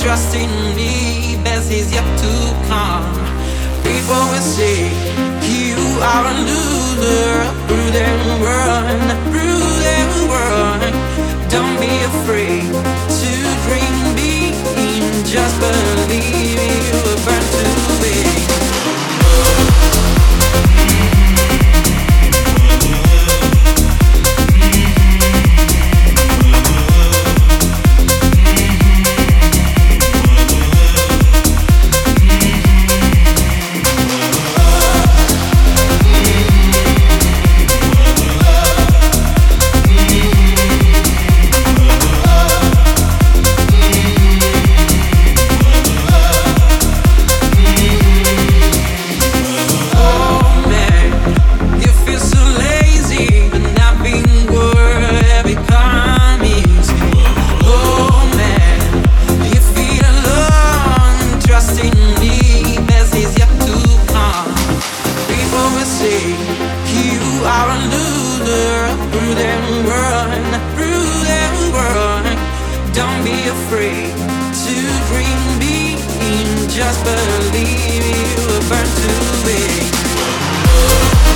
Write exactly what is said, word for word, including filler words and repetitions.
trust in me, best is yet to come. People will say you are a loser, through them run, through them run. Don't be afraid to dream big, just believe you were born to be. Don't be afraid to dream big, just believe you were born to be.